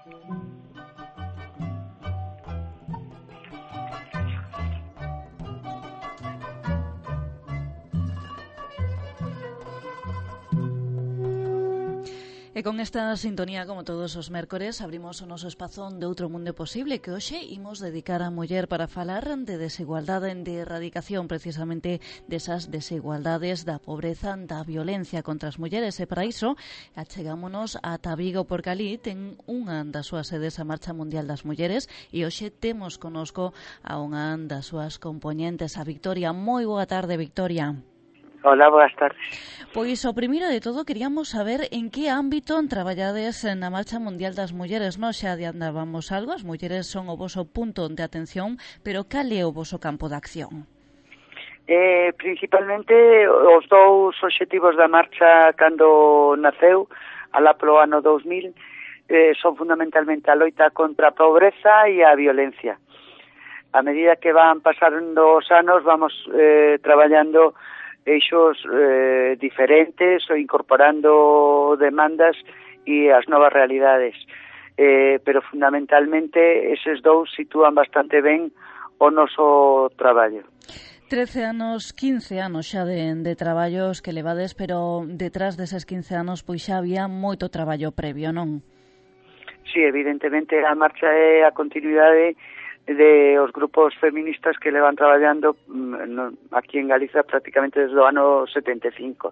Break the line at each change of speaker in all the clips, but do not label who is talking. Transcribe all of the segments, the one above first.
E con esta sintonía, como todos os mércores, abrimos o noso espazo de Outro Mundo Posible, que hoxe imos dedicar a muller para falar de desigualdade, de erradicación precisamente desas desigualdades, da pobreza, da violencia contra as mulleres. E para iso, achegámonos ata Vigo, porque ali ten unha das súas sedes a Marcha Mundial das Mulleres, e hoxe temos conosco a unha das súas componentes, a Victoria. Moi boa tarde, Victoria.
Hola, boas tardes.
Pois o primeiro de todo queríamos saber en que ámbito traballades na Marcha Mundial das Mulleres. Nós xa adiantábamos algo, as mulleres son o voso punto de atención, pero cal é o voso campo de acción?
Principalmente os dous obxectivos da marcha cando naceu, alá polo ano 2000, son fundamentalmente a loita contra a pobreza e a violencia. A medida que van pasando os anos vamos traballando eixos diferentes ou incorporando demandas e as novas realidades, pero fundamentalmente eses dous sitúan bastante ben o noso traballo.
13 anos, 15 anos xa de traballos que levades, pero detrás deses 15 anos pois xa había moito traballo previo, non?
Sí, evidentemente a marcha é a continuidade de os grupos feministas que levan traballando aquí en Galiza prácticamente desde o ano 75.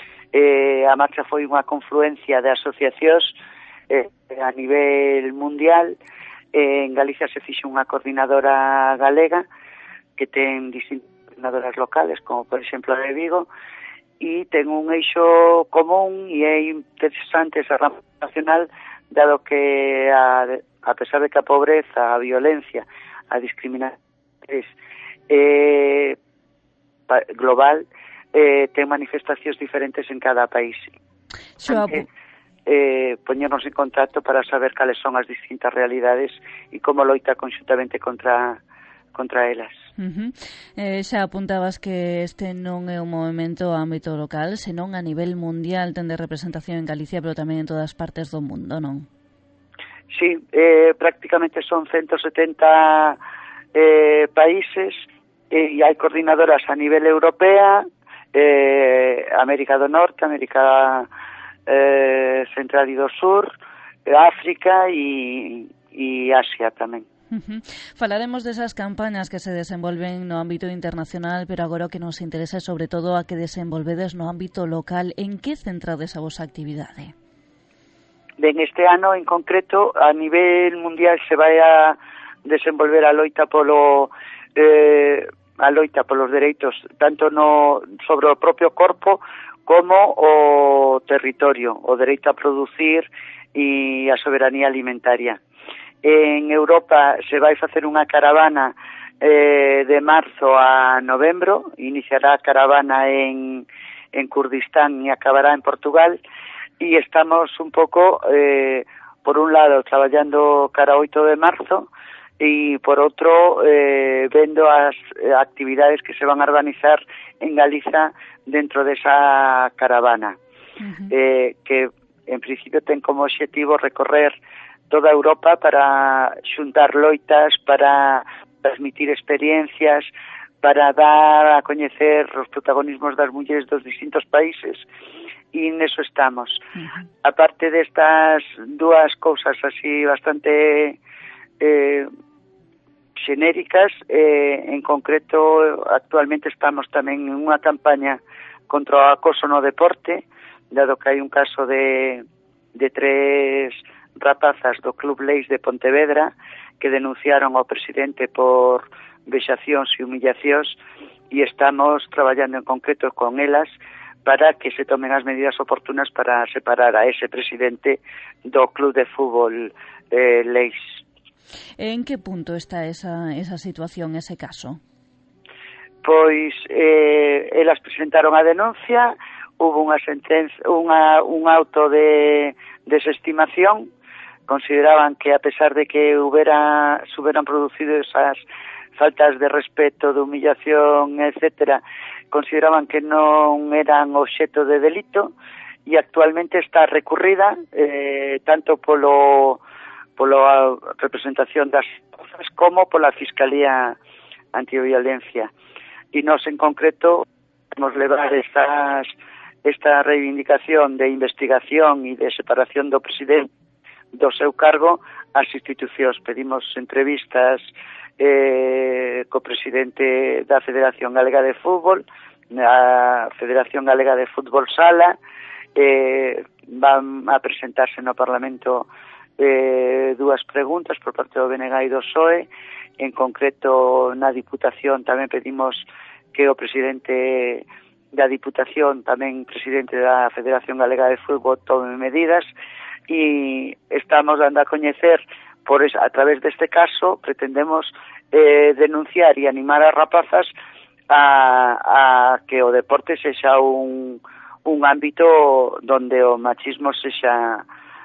A marcha foi unha confluencia de asociacións a nivel mundial. En Galicia se fixe unha coordinadora galega que ten distintas coordinadoras locales, como por exemplo a de Vigo, e ten un eixo común e é interesante esa rama nacional, dado que a pesar de que a pobreza, a violencia, a discriminación global ten manifestacións diferentes en cada país. Poñernos en contacto para saber cales son as distintas realidades e como loita conxuntamente contra elas.
Xa apuntabas que este non é un movimento a ámbito local, senón a nivel mundial, ten de representación en Galicia, pero tamén en todas partes do mundo, non?
Sí, prácticamente son 170 países e hai coordinadoras a nivel europea, América do Norte, América Central e do Sur, África e Asia tamén.
Falaremos desas campañas que se desenvolven no ámbito internacional, pero agora o que nos interesa é sobre todo a que desenvolvedes no ámbito local. En que centrades a vosa actividade?
Ben, este ano en concreto a nivel mundial se vai a desenvolver a loita polos dereitos tanto sobre o propio corpo como o territorio, o dereito a producir e a soberanía alimentaria. En Europa se vai facer unha caravana de marzo a novembro, iniciará a caravana en Kurdistán e acabará en Portugal. E estamos un pouco, por un lado, traballando cara 8 de marzo e, por outro, vendo as actividades que se van a organizar en Galiza dentro desa caravana, que, en principio, ten como objetivo recorrer toda Europa para xuntar loitas, para transmitir experiencias, para dar a coñecer os protagonismos das mulleres dos distintos países, e neso estamos. Aparte destas dúas cousas así bastante xenéricas, en concreto actualmente estamos tamén en unha campaña contra o acoso no deporte, dado que hai un caso de 3 rapazas do Club Leis de Pontevedra que denunciaron ao presidente por vexacións e humillacións, e estamos traballando en concreto con elas para que se tomen as medidas oportunas para separar a ese presidente do Club de Fútbol Leis.
En que punto está esa situación, ese caso?
Pois elas presentaron a denuncia, hubo unha sentencia, un auto de desestimación. Consideraban que, a pesar de que se hubieran producido esas faltas de respeto, de humillación, etcétera, consideraban que non eran obxecto de delito, e actualmente está recurrida tanto polo pola representación das rapazas como pola Fiscalía Antiviolencia. E nós, en concreto, vamos levar esta reivindicación de investigación e de separación do presidente do seu cargo ás institucións. Pedimos entrevistas co presidente da Federación Galega de Fútbol, a Federación Galega de Fútbol Sala, van a presentarse no Parlamento dúas preguntas por parte do BNG e do PSOE. En concreto, na Diputación tamén pedimos que o presidente da Diputación, tamén presidente da Federación Galega de Fútbol, tome medidas, e estamos dando a coñecer a través deste caso, pretendemos denunciar e animar as rapazas a que o deporte sexa un ámbito donde o machismo sexa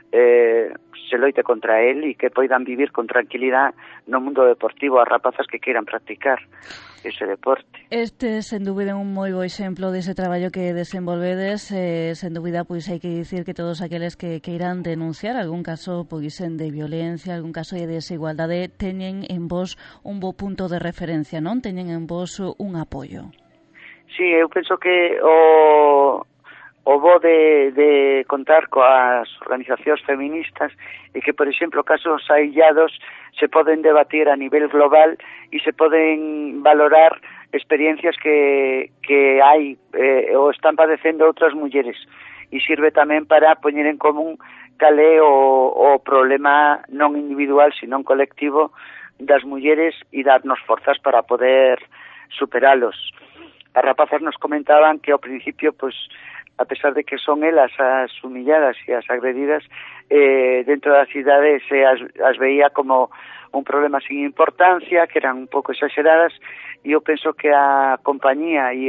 se loite contra él e que poidan vivir con tranquilidade no mundo deportivo as rapazas que queiran practicar ese deporte.
Este, sen dúbida, é un moi bo exemplo dese traballo que desenvolvedes. Sen dúbida, pois hai que dicir que todos aqueles que queiran denunciar algún caso pois de violencia, algún caso de desigualdade, teñen en vos un bo punto de referencia, non? Teñen en vos un apoio.
Sí, eu penso que o bo de contar coas organizacións feministas e que, por exemplo, casos aillados se poden debatir a nivel global e se poden valorar experiencias que hai ou están padecendo outras mulleres, e sirve tamén para poñer en común cal é o problema non individual, sino colectivo das mulleres e darnos forzas para poder superalos. As rapazas nos comentaban que ao principio, pois, a pesar de que son elas as humilladas e as agredidas, dentro da cidade se as veía como un problema sin importancia, que eran un pouco exageradas, e eu penso que a compañía e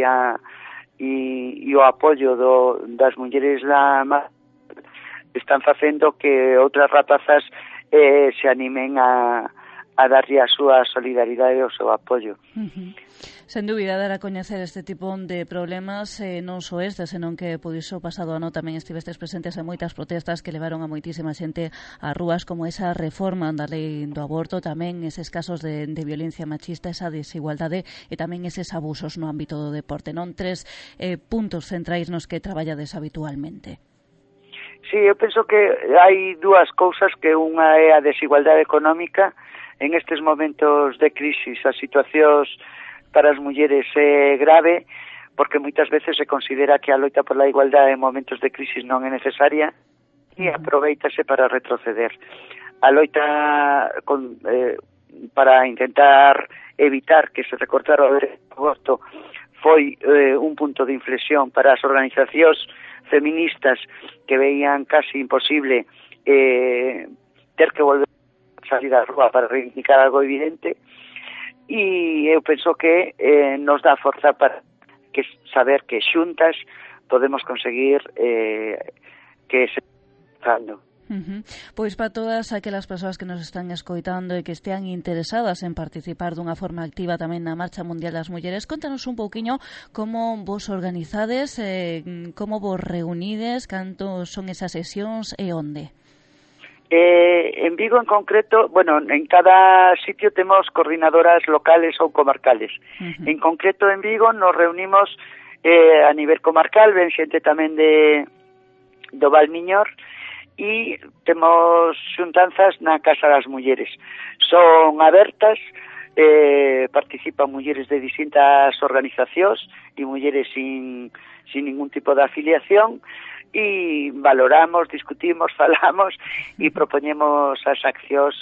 o apoio das mulleres están facendo que outras rapazas se animen a darlle a súa solidaridade e o seu apoio.
Sen dúbida, dar a coñecer este tipo de problemas non só este, senón que por iso pasado ano tamén estivestes presentes en moitas protestas que levaron a moitísima xente ás rúas, como esa reforma da lei do aborto, tamén eses casos de violencia machista, esa desigualdade e tamén eses abusos no ámbito do deporte, non? 3 puntos centrais nos que traballades habitualmente.
Sí, eu penso que hai dúas cousas, que unha é a desigualdade económica. En estes momentos de crisis, as situacións para as mulleres é grave, porque moitas veces se considera que a loita pola igualdade en momentos de crisis non é necesaria e aproveitase para retroceder. A loita para intentar evitar que se recortara o aborto foi un punto de inflexión para as organizacións feministas que veían casi imposible ter que volver a salir á rúa para reivindicar algo evidente. E eu penso que nos dá forza para saber que xuntas podemos conseguir que se dando.
Pois para todas aquelas persoas que nos están escoitando e que estean interesadas en participar dunha forma activa tamén na Marcha Mundial das Mulleres, contanos un pouquiño como vos organizades, como vos reunides, canto son esas sesións e onde?
En Vigo en concreto, bueno, en cada sitio temos coordinadoras locales ou comarcales. En concreto en Vigo nos reunimos a nivel comarcal, ven xente tamén do Valmiñor, e temos xuntanzas na Casa das Mulleres. Son abertas, participan mulleres de distintas organizacións e mulleres sin ningún tipo de afiliación, e valoramos, discutimos, falamos e propoñemos as accións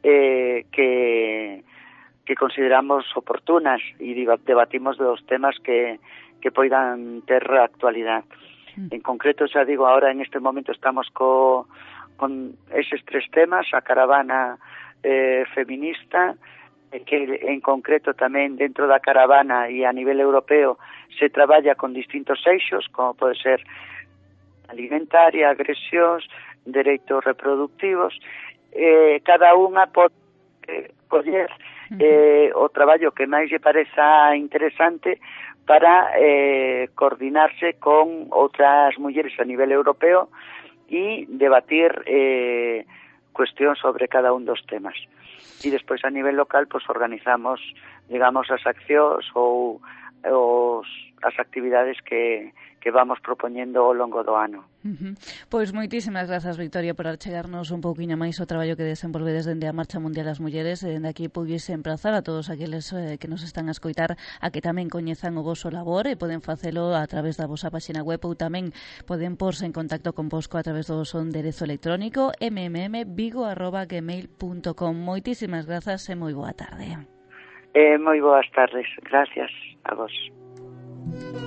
que consideramos oportunas e debatimos dos temas que poidan ter actualidade. En concreto, xa digo, ahora en este momento estamos con eses 3 temas, a caravana feminista, que en concreto tamén dentro da caravana e a nivel europeo se traballa con distintos eixos, como pode ser alimentaria, agresións, dereitos reproductivos. Cada unha pode coller o traballo que máis lle pareza interesante para coordinarse con outras mulleres a nivel europeo e debatir cuestión sobre cada un dos temas. E despois a nivel local pois organizamos, digamos, as accións ou as actividades que vamos propoñendo ao longo do ano.
Pois moitísimas grazas, Victoria, por achegarnos un pouquiño máis o traballo que desenvolvedes dende a Marcha Mundial das Mulleres, e dende aquí pois emprazar a todos aqueles que nos están a escoitar a que tamén coñezan o voso labor, e poden facelo a través da vosa páxina web, ou tamén poden porse en contacto con vosco a través do voso enderezo electrónico mmmvigo@gmail.com. Moitísimas grazas e moi boa tarde.
Moi boas tardes. Gracias a vos.